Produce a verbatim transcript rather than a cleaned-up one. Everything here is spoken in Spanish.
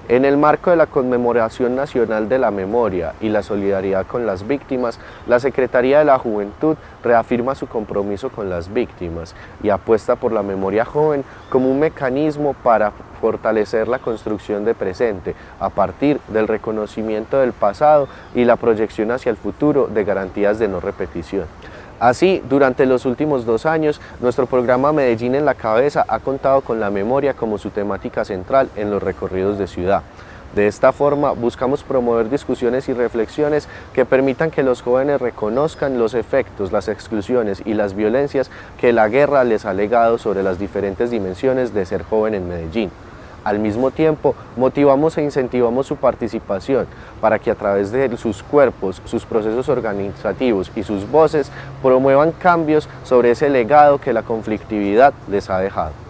En el marco de la Conmemoración Nacional de la Memoria y la solidaridad con las víctimas, la Secretaría de la Juventud reafirma su compromiso con las víctimas y apuesta por la memoria joven como un mecanismo para fortalecer la construcción de presente a partir del reconocimiento del pasado y la proyección hacia el futuro de garantías de no repetición. Así, durante los últimos dos años, nuestro programa Medellín en la Cabeza ha contado con la memoria como su temática central en los recorridos de ciudad. De esta forma, buscamos promover discusiones y reflexiones que permitan que los jóvenes reconozcan los efectos, las exclusiones y las violencias que la guerra les ha legado sobre las diferentes dimensiones de ser joven en Medellín. Al mismo tiempo, motivamos e incentivamos su participación para que a través de sus cuerpos, sus procesos organizativos y sus voces promuevan cambios sobre ese legado que la conflictividad les ha dejado.